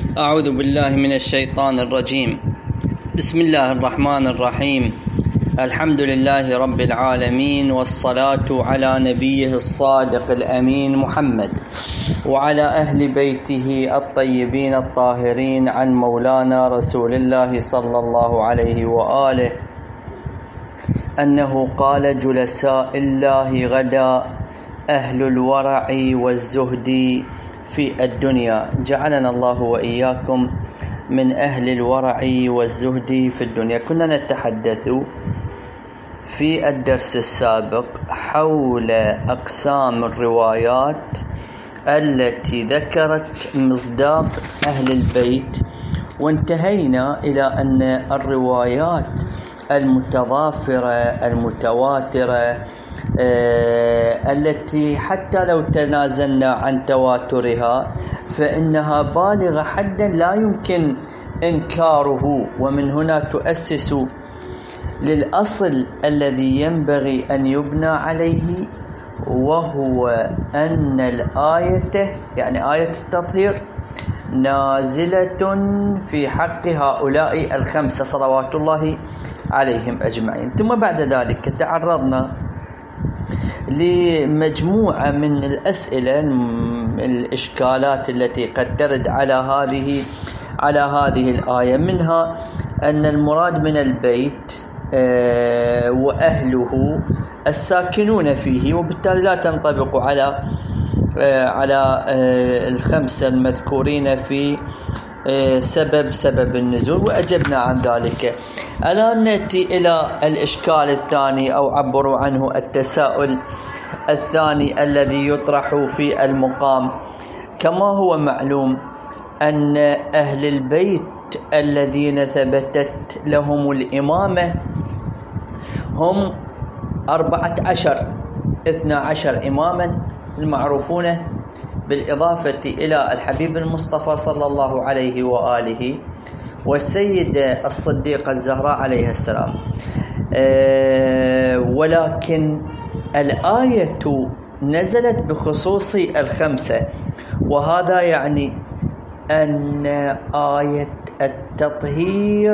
أعوذ بالله من الشيطان الرجيم. بسم الله الرحمن الرحيم. الحمد لله رب العالمين، والصلاة على نبيه الصادق الأمين محمد وعلى أهل بيته الطيبين الطاهرين، عن مولانا رسول الله صلى الله عليه وآله أنه قال: جلساء الله غدا أهل الورع والزهد في الدنيا. جعلنا الله وإياكم من أهل الورع والزهد في الدنيا. كنا نتحدث في الدرس السابق حول أقسام الروايات التي ذكرت مصداق أهل البيت، وانتهينا إلى أن الروايات المتضافرة المتواترة التي حتى لو تنازلنا عن تواترها فإنها بالغة حدا لا يمكن إنكاره، ومن هنا تؤسس للأصل الذي ينبغي أن يبنى عليه، وهو أن الآية يعني آية التطهير نازلة في حق هؤلاء الخمسة صلوات الله عليهم أجمعين. ثم بعد ذلك تعرضنا لمجموعة من الأسئلة الإشكالات التي قد ترد على هذه الآية، منها أن المراد من البيت وأهله الساكنون فيه، وبالتالي لا تنطبق على الخمسة المذكورين في سبب النزول، وأجبنا عن ذلك. الآن نأتي إلى الإشكال الثاني، أو عبروا عنه التساؤل الثاني الذي يطرح في المقام. كما هو معلوم أن أهل البيت الذين ثبتت لهم الإمامة هم 12 إماما المعروفون، بالإضافة إلى الحبيب المصطفى صلى الله عليه وآله والسيدة الصديقة الزهراء عليه السلام. ولكن الآية نزلت بخصوص الخمسة، وهذا يعني أن آية التطهير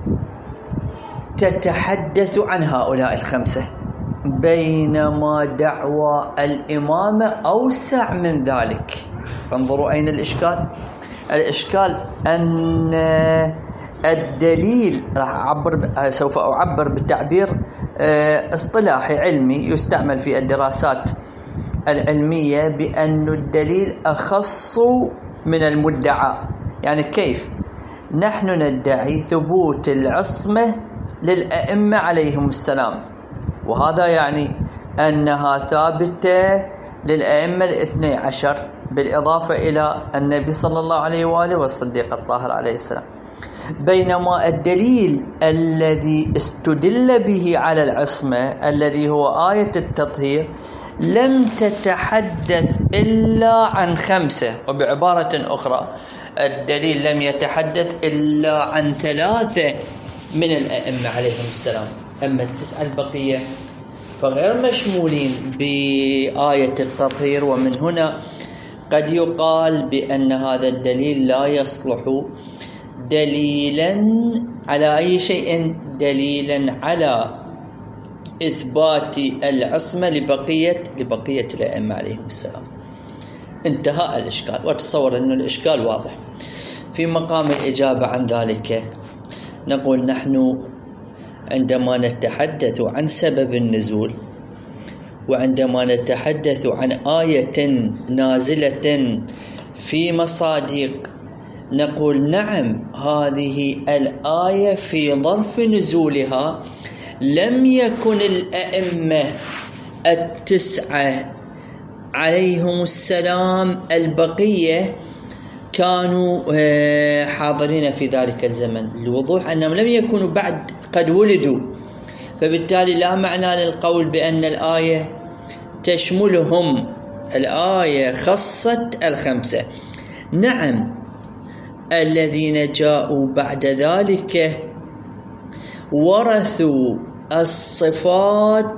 تتحدث عن هؤلاء الخمسة، بينما دعوى الإمامة أوسع من ذلك. انظروا أين الإشكال. الإشكال أن الدليل سوف أعبر بتعبير اصطلاحي علمي يستعمل في الدراسات العلمية، بأن الدليل أخص من المدعى. يعني كيف؟ نحن ندعي ثبوت العصمة للأئمة عليهم السلام، وهذا يعني أنها ثابتة للأئمة 12 بالإضافة إلى النبي صلى الله عليه وآله والصديق الطاهر عليه السلام. بينما الدليل الذي استدل به على العصمة الذي هو آية التطهير لم تتحدث إلا عن 5، وبعبارة أخرى الدليل لم يتحدث إلا عن 3 من الأئمة عليهم السلام. أما 9 البقية فغير مشمولين بآية التطهير. ومن هنا قد يقال بأن هذا الدليل لا يصلح دليلا على أي شيء، دليلا على إثبات العصمة لبقية الأئمة عليهم السلام. انتهى الإشكال، وتصور أن الإشكال واضح. في مقام الإجابة عن ذلك نقول: نحن عندما نتحدث عن سبب النزول، وعندما نتحدث عن آية نازلة في مصادق، نقول نعم، هذه الآية في ظرف نزولها لم يكن الأئمة 9 عليهم السلام البقية كانوا حاضرين في ذلك الزمن، لوضوح أنهم لم يكونوا بعد قد ولدوا، فبالتالي لا معنى للقول بأن الآية تشملهم. الآية خصت 5. نعم، الذين جاءوا بعد ذلك ورثوا الصفات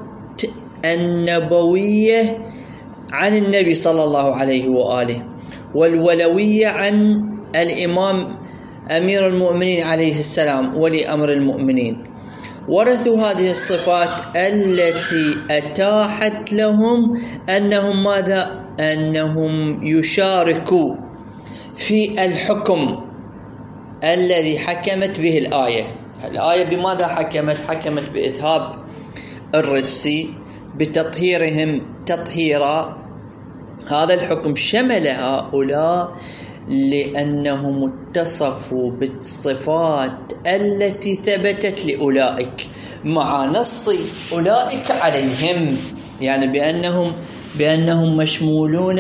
النبوية عن النبي صلى الله عليه وآله، والولوية عن الإمام أمير المؤمنين عليه السلام ولي أمر المؤمنين ورثوا هذه الصفات التي أتاحت لهم أنهم ماذا؟ أنهم يشاركوا في الحكم الذي حكمت به الآية. الآية بماذا حكمت؟ حكمت بإذهاب الرجس، بتطهيرهم تطهيرا. هذا الحكم شمل هؤلاء لأنهم اتصفوا بالصفات التي ثبتت لأولئك مع نص أولئك عليهم، يعني بأنهم مشمولون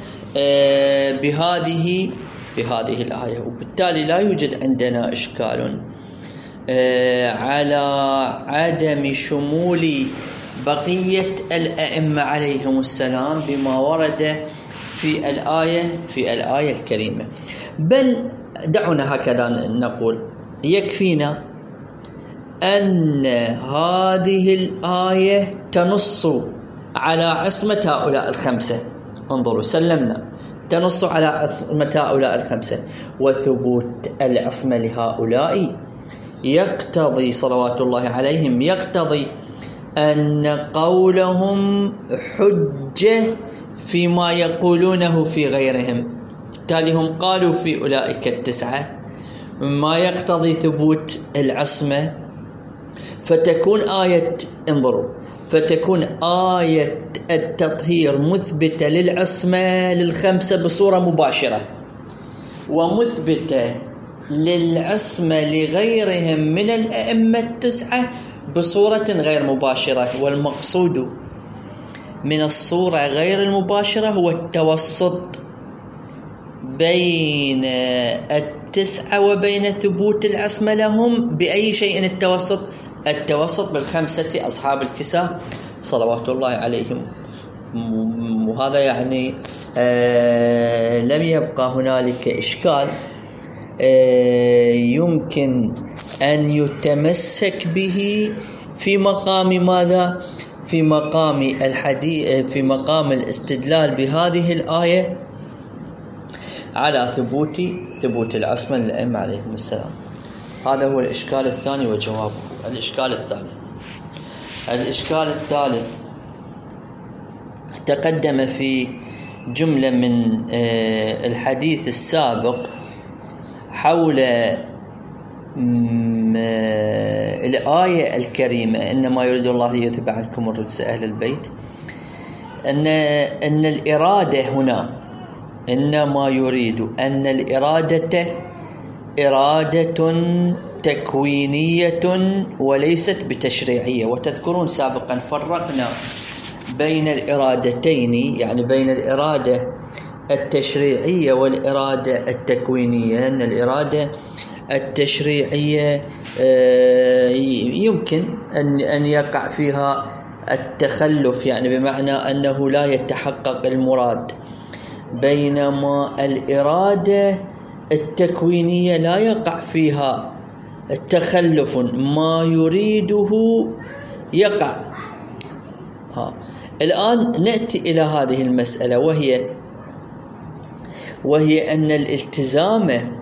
بهذه الآية. وبالتالي لا يوجد عندنا إشكال على عدم شمول بقية الأئمة عليهم السلام بما ورد في الآية الكريمة. بل دعونا هكذا نقول، يكفينا أن هذه الآية تنص على عصمة هؤلاء الخمسة. انظروا، سلمنا، تنص على عصمة هؤلاء الخمسة، وثبوت العصمة لهؤلاء يقتضي صلوات الله عليهم، يقتضي أن قولهم حجة فيما يقولونه في غيرهم. بالتالي هم قالوا في أولئك التسعة ما يقتضي ثبوت العصمة، فتكون آية التطهير مثبتة للعصمة للخمسة بصورة مباشرة، ومثبتة للعصمة لغيرهم من الأئمة التسعة بصورة غير مباشرة. والمقصود من الصورة غير المباشرة هو التوسط بين التسعة وبين ثبوت العصمة لهم. بأي شيء التوسط بالخمسة أصحاب الكساء صلوات الله عليهم. وهذا يعني لم يبقى هنالك إشكال يمكن أن يتمسك به في مقام ماذا؟ في مقام الحديث، في مقام الاستدلال بهذه الآية على ثبوت العصمة للأئمة عليهم السلام. هذا هو الإشكال الثاني وجوابه. الإشكال الثالث تقدم في جملة من الحديث السابق حول الآية الكريمة إنما يريد الله ليذهب عنكم الرجس أهل البيت، أن الإرادة هنا إنما يريد أن الإرادة إرادة تكوينية وليست بتشريعية. وتذكرون سابقا فرقنا بين الإرادتين، يعني بين الإرادة التشريعية والإرادة التكوينية. أن الإرادة التشريعية يمكن أن يقع فيها التخلف، يعني بمعنى أنه لا يتحقق المراد، بينما الإرادة التكوينية لا يقع فيها التخلف، ما يريده يقع. الآن نأتي إلى هذه المسألة، وهي أن الالتزام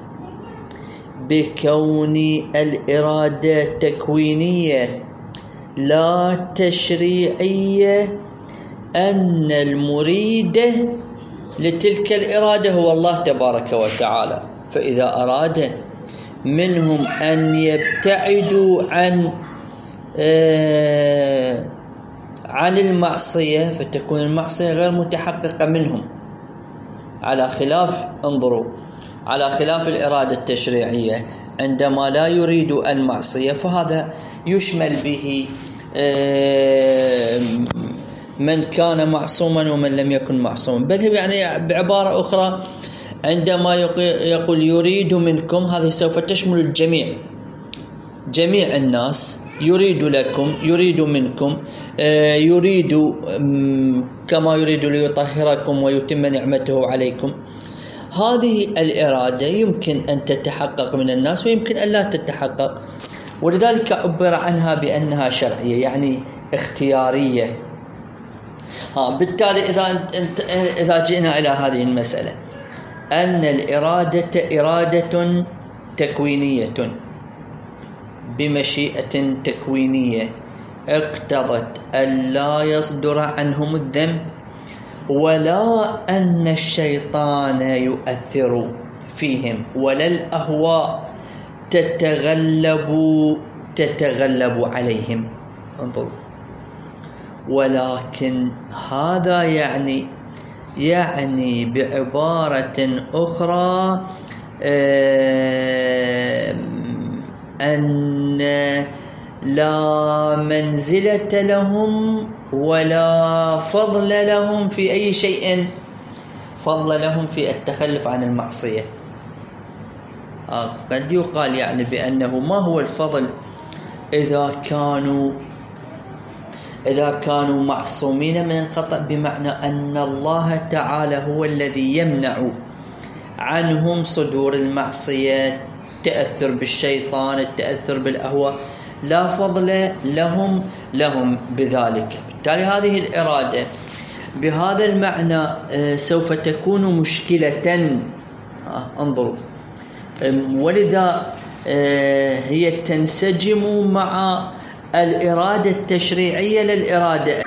بكون الإرادة تكوينية لا تشريعية، أن المريد لتلك الإرادة هو الله تبارك وتعالى. فإذا أراد منهم أن يبتعدوا عن المعصية فتكون المعصية غير متحققة منهم، على خلاف الإرادة التشريعية عندما لا يريد المعصية، فهذا يشمل به من كان معصوما ومن لم يكن معصوما. بل يعني بعبارة أخرى عندما يقول يريد منكم، هذه سوف تشمل الجميع، جميع الناس. يريد لكم، يريد منكم، يريد كما يريد ليطهركم ويتم نعمته عليكم. هذه الإرادة يمكن أن تتحقق من الناس ويمكن أن لا تتحقق، ولذلك عبر عنها بأنها شرعية، يعني اختيارية. بالتالي إذا جئنا إلى هذه المسألة، أن الإرادة إرادة تكوينية بمشيئة تكوينية اقتضت أن لا يصدر عنهم الذنب، ولا أن الشيطان يؤثر فيهم، ولا الأهواء تتغلب عليهم. انظروا، ولكن هذا يعني بعبارة أخرى أن لا منزلة لهم ولا فضل لهم في أي شيء، فضل لهم في التخلف عن المعصية. قد يقال بأنه ما هو الفضل إذا كانوا معصومين من الخطأ، بمعنى أن الله تعالى هو الذي يمنع عنهم صدور المعصية، التأثر بالشيطان، التأثر بالأهواء، لا فضل لهم بذلك. بالتالي هذه الإرادة بهذا المعنى سوف تكون مشكلة. انظروا، ولذا هي تنسجم مع الإرادة التشريعية للإرادة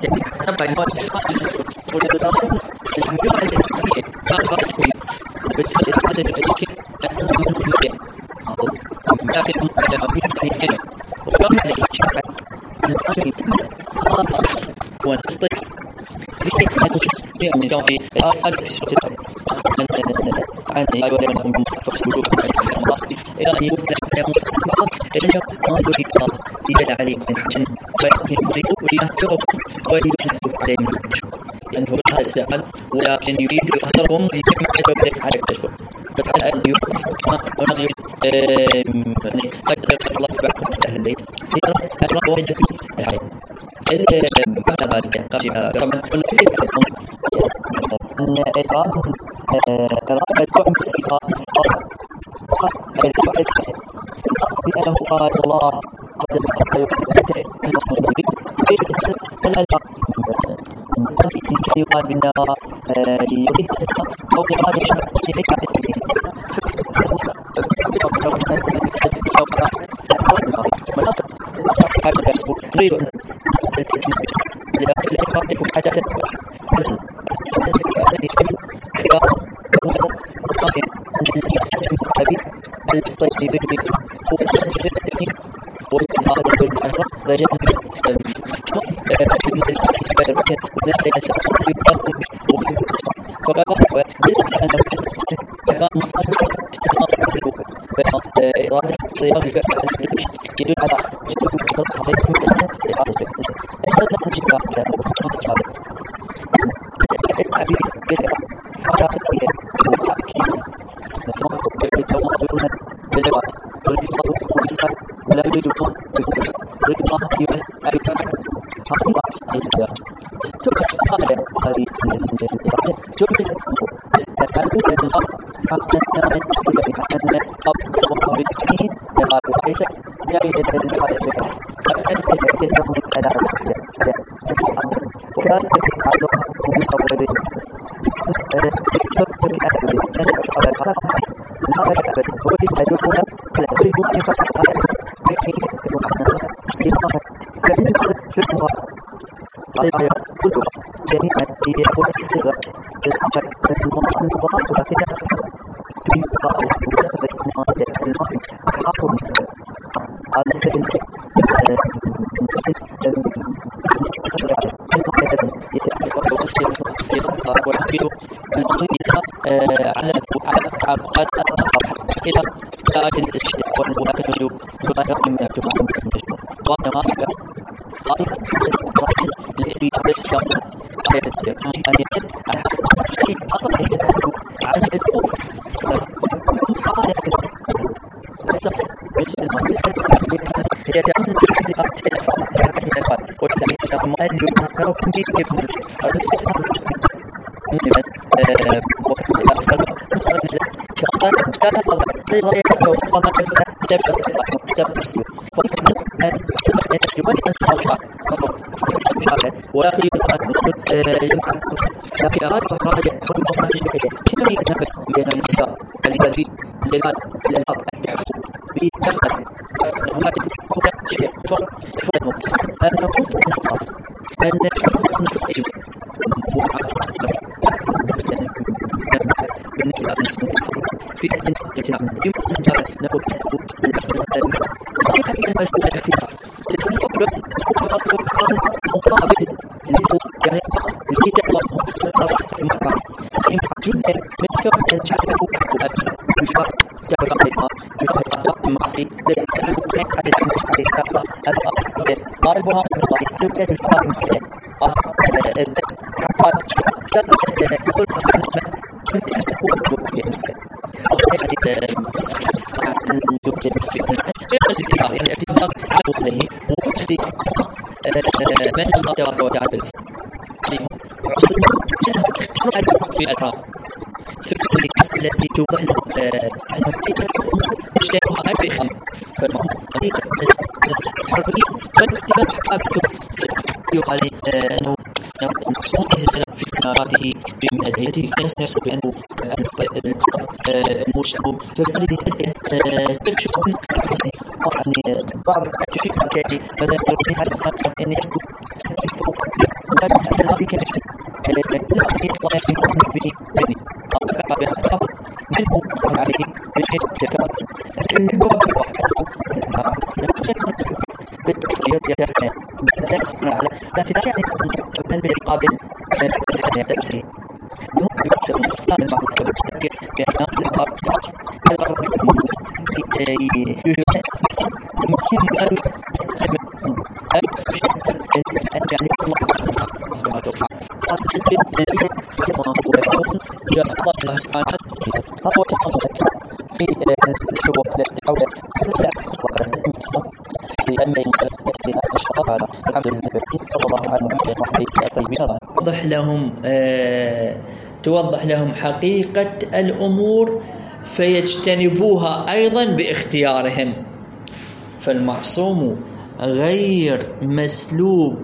ولكن يريد يظهرهم ليجمع ذلك على التشبه، فتعالى أن يوضح ونظر قد يقرأ الله بعضكم أهل البيت أسرع واحدة عليه بعد ذلك طبعا أن إرادة تعمل بأنه قال الله يقال بنا يريد أو إرادة شمال يريد أن التسمية لإرادة حاجات على تعرضات إلى سائل الاستشهاد والملاك الوجوب مباشرة من الجماعة المتجمع وما الذي يستطيع أن يجد شيء أصلا يتحدث عن الحقوق ولكن التي توضح يقال انه في اماراته من ادعيته يحسب بانه المشرك فبالتالي تكشف يعني بعض الاشياء التي مثلا في هذا السبب ان يسلك لكن لا يعني أن بالقابل تأسي في الشبوك التي حول الحمد لله صلى الله عليه وسلم. توضح لهم حقيقة الأمور فيجتنبوها أيضا باختيارهم. فالمعصوم غير مسلوب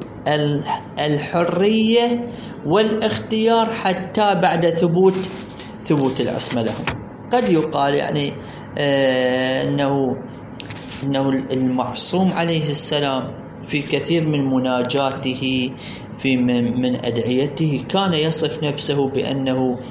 الحرية والاختيار حتى بعد ثبوت العصمة لهم. قد يقال يعني أنه المعصوم عليه السلام في كثير من مناجاته من أدعيته كان يصف نفسه بأنه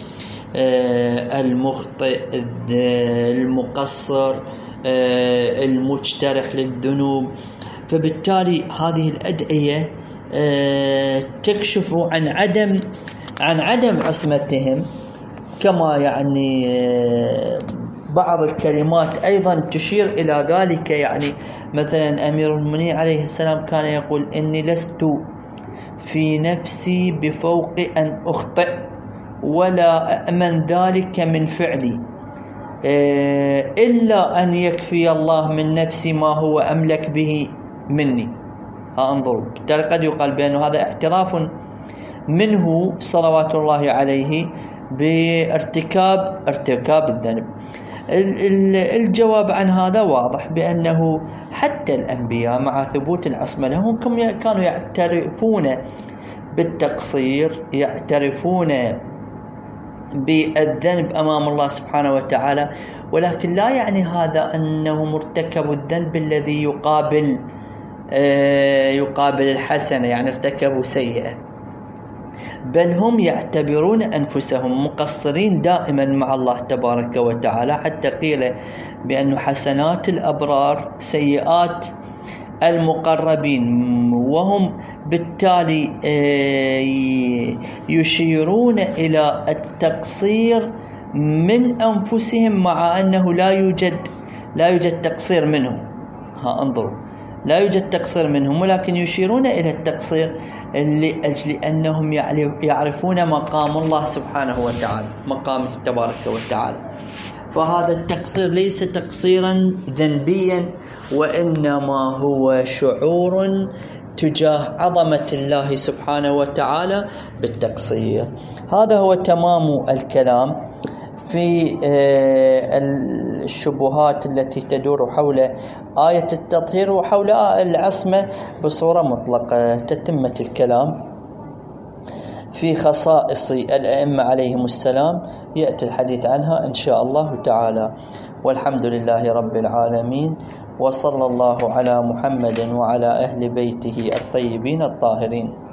المخطئ المقصر المجترح للذنوب. فبالتالي هذه الأدعية تكشف عن عدم عصمتهم، كما يعني بعض الكلمات أيضا تشير إلى ذلك. يعني مثلا أمير المؤمنين عليه السلام كان يقول إني لست في نفسي بفوق أن أخطئ ولا أأمن ذلك من فعلي إلا أن يكفي الله من نفسي ما هو أملك به مني. انظروا، بالتالي قد يقال بأنه هذا اعتراف منه صلوات الله عليه بارتكاب الذنب. الجواب عن هذا واضح، بأنه حتى الأنبياء مع ثبوت العصمة لهم كانوا يعترفون بالتقصير، يعترفون بالذنب أمام الله سبحانه وتعالى، ولكن لا يعني هذا أنهم ارتكبوا الذنب الذي يقابل الحسنة، يعني ارتكبوا سيئة، بل هم يعتبرون أنفسهم مقصرين دائما مع الله تبارك وتعالى، حتى قيل بأن حسنات الأبرار سيئات المقربين، وهم بالتالي يشيرون إلى التقصير من أنفسهم، مع أنه لا يوجد تقصير منهم. انظروا، لا يوجد تقصير منهم، ولكن يشيرون إلى التقصير لأجل أنهم يعرفون مقام الله سبحانه وتعالى، مقامه تبارك وتعالى. فهذا التقصير ليس تقصيرا ذنبيا، وإنما هو شعور تجاه عظمة الله سبحانه وتعالى بالتقصير. هذا هو تمام الكلام في الشبهات التي تدور حول آية التطهير وحول العصمة بصورة مطلقة. تتمة الكلام في خصائص الأئمة عليهم السلام يأتي الحديث عنها إن شاء الله تعالى. والحمد لله رب العالمين، وصلى الله على محمد وعلى أهل بيته الطيبين الطاهرين.